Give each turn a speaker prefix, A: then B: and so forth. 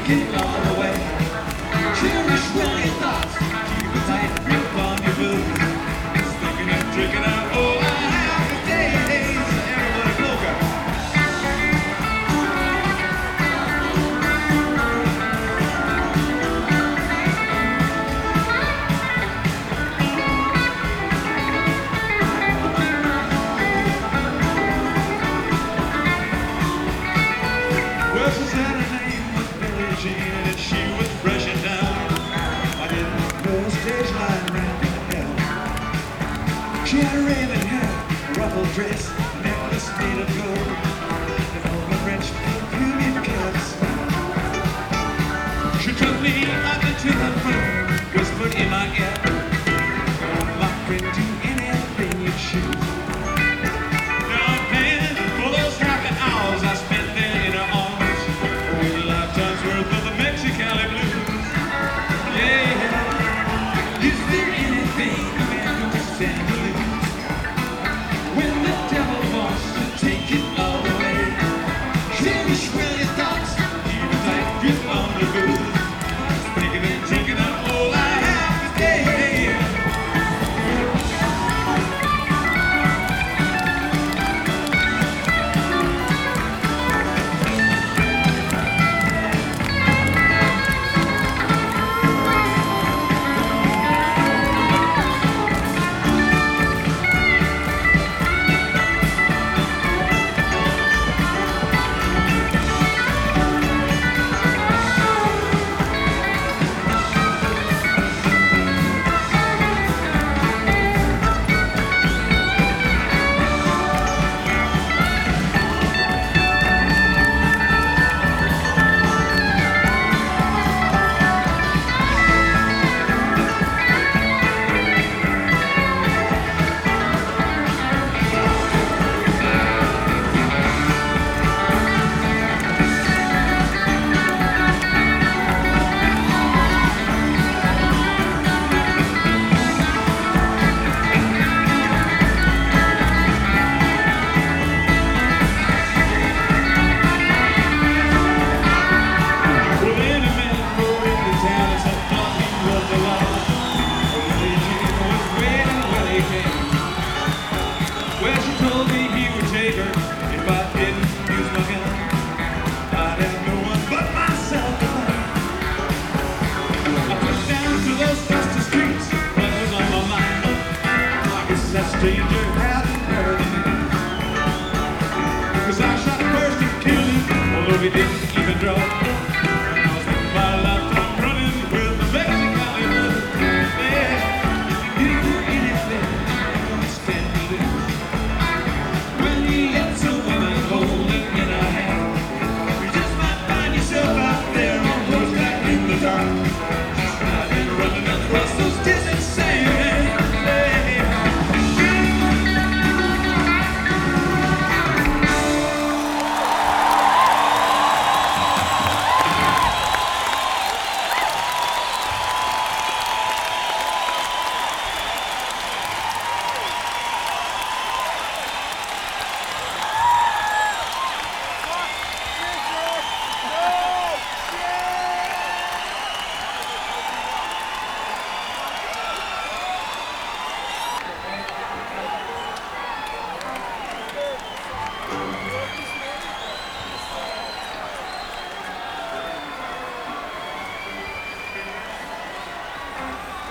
A: taking all the way. Cherish well your thoughts, keep a tight grip on your boots. Thinking of drinking out, oh, I have the days. Everybody poker. Well, she said her name was Billie Jean and she was fresh and down. I didn't know a stage line ran to hell. She had a raven hair, a ruffled dress, a necklace made of gold, and all the French perfume it could smell. She took me up into the room, whispered in my ear, "My friend, do anything you choose." Now I'm paying for those happy hours I spent there in her arms, with a lifetime's worth of the Mexicali blues. Yeah, is there anything a man can stand to lose when the devil wants to take it all away? Cherish well your thoughts, keep a tight grip on the booze. Thinking and taking out all I have today. Well, she told me he would take her if I didn't use my gun. I'd have no one but myself to blame. I put down to those dusty streets, what was on my mind? I guess that stranger hadn't heard of me, 'cause I shot first and killed him, although he didn't even draw.